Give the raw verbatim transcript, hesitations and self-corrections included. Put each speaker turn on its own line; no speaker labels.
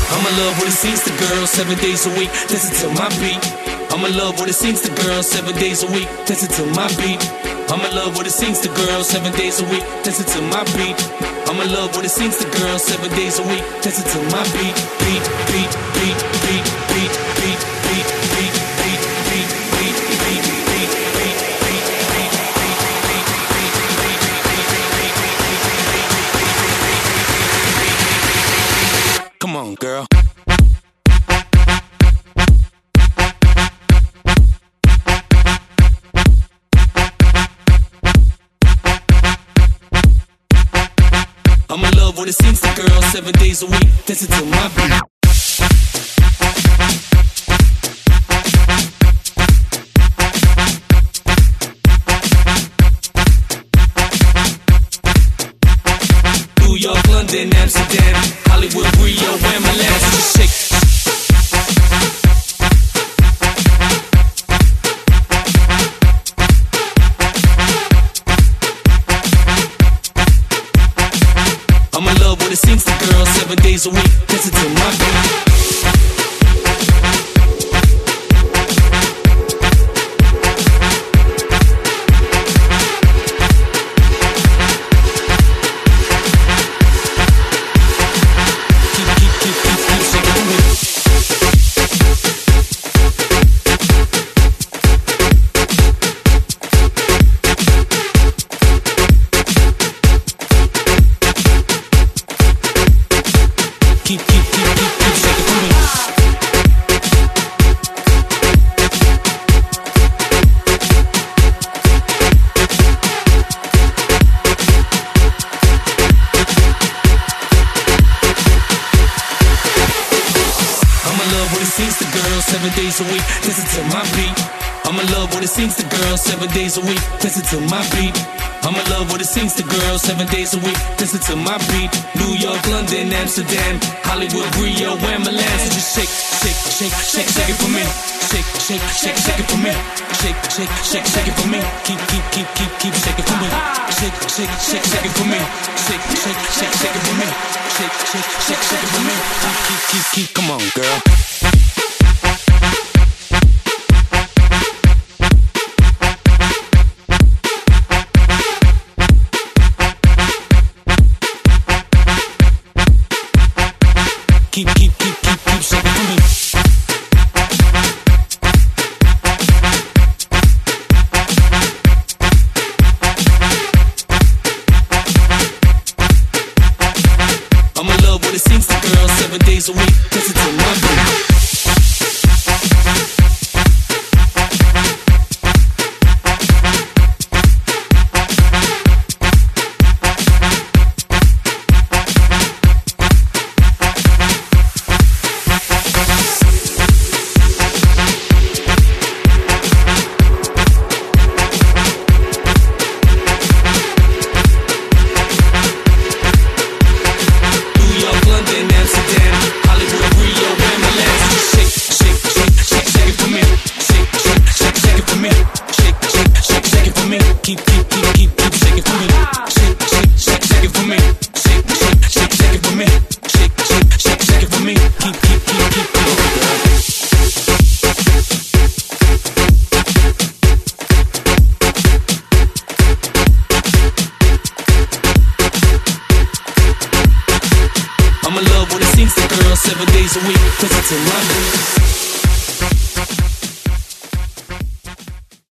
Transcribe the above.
I'm in love with a sings the girl seven days a week, listen to my beat. I'm in love with a sings the girl seven days a week, listen to my beat. I'm in love with a sings the girl seven days a week, listen to my beat. I'm in love with a sings the girl seven days a week, listen to my beat, beat, beat, beat, beat, beat, beat, beat, beat, beat, beat, beat, beat, beat, beat, beat. Come on, girl. I'm in love with a sings the girl seven days a week, listen to my beat. New York, London, Amsterdam, Hollywood, Rio, and Milan, so just shake. I'm in love with a sings the girl seven days a week, listen to my beat. Keep, keep, keep, keep, keep shaking for me. I'm in love with a sings the girl seven days a week, listen to my beat. I'm in love with a sings the girl seven days a week, listen to my beat. I'm in love with a sings the girl seven days a week, listen to my beat. New York, London, Amsterdam, Hollywood, Rio, and Milan, so just shake, shake, shake, shake, shake it for me. Shake, shake, shake, shake it for me. Shake, shake, shake, shake it for me. Keep, keep, keep, keep, keep shaking for me. Shake, shake, shake, shake it for me. Shake, shake, shake, shake it for me. Shake, shake, shake, shake it for me. Keep, keep, keep, keep, come on, girl. Keep, keep, keep, keep, keep shaking for me. I'm in love with a sings the girl seven days a week, listen to my beat. Keep, keep, keep, keep, keep shaking for me. Shake, shake, shake, shake it for me. Shake, shake, shake, shake it for me. Shake, shake, shake, shake it for me. Keep, keep, keep, keep, keep. I'm in love with a sings the girl seven days a week, listen to my beat.